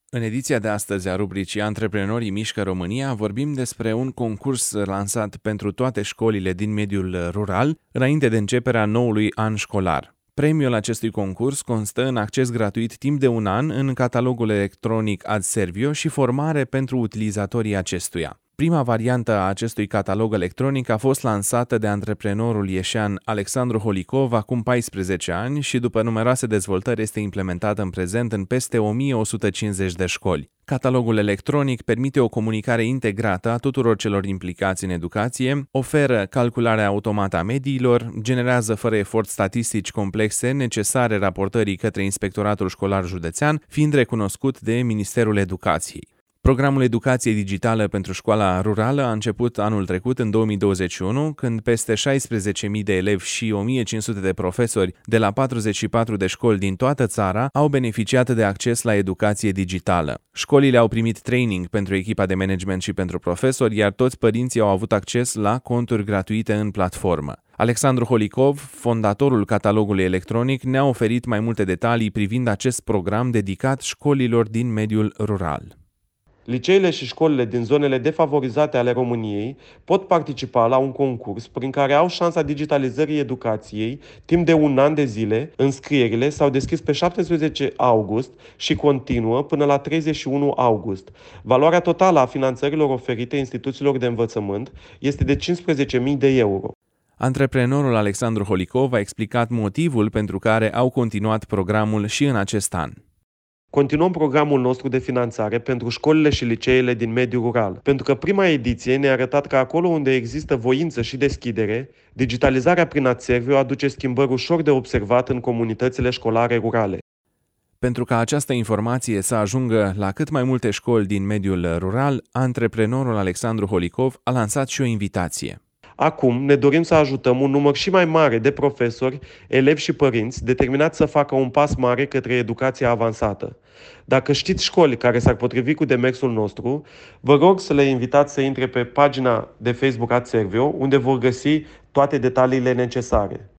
În ediția de astăzi a rubricii Antreprenorii mișcă România vorbim despre un concurs lansat pentru toate școlile din mediul rural înainte de începerea noului an școlar. Premiul acestui concurs constă în acces gratuit timp de un an în catalogul electronic Adservio și formare pentru utilizatorii acestuia. Prima variantă a acestui catalog electronic a fost lansată de antreprenorul ieșean Alexandru Holicov acum 14 ani și după numeroase dezvoltări este implementată în prezent în peste 1150 de școli. Catalogul electronic permite o comunicare integrată a tuturor celor implicați în educație, oferă calcularea automată a mediilor, generează fără efort statistici complexe necesare raportării către Inspectoratul Școlar Județean, fiind recunoscut de Ministerul Educației. Programul Educație Digitală pentru școala rurală a început anul trecut, în 2021, când peste 16.000 de elevi și 1.500 de profesori de la 44 de școli din toată țara au beneficiat de acces la educație digitală. Școlile au primit training pentru echipa de management și pentru profesori, iar toți părinții au avut acces la conturi gratuite în platformă. Alexandru Holicov, fondatorul catalogului electronic, ne-a oferit mai multe detalii privind acest program dedicat școlilor din mediul rural. Liceele și școlile din zonele defavorizate ale României pot participa la un concurs prin care au șansa digitalizării educației timp de un an de zile. Înscrierile s-au deschis pe 17 august și continuă până la 31 august. Valoarea totală a finanțărilor oferite instituțiilor de învățământ este de 15.000 de euro. Antreprenorul Alexandru Holicov a explicat motivul pentru care au continuat programul și în acest an. Continuăm programul nostru de finanțare pentru școlile și liceele din mediul rural, pentru că prima ediție ne-a arătat că acolo unde există voință și deschidere, digitalizarea prin Adservio aduce schimbări ușor de observat în comunitățile școlare rurale. Pentru ca această informație să ajungă la cât mai multe școli din mediul rural, antreprenorul Alexandru Holicov a lansat și o invitație. Acum ne dorim să ajutăm un număr și mai mare de profesori, elevi și părinți determinați să facă un pas mare către educația avansată. Dacă știți școli care s-ar potrivi cu demersul nostru, vă rog să le invitați să intre pe pagina de Facebook Adservio, unde vor găsi toate detaliile necesare.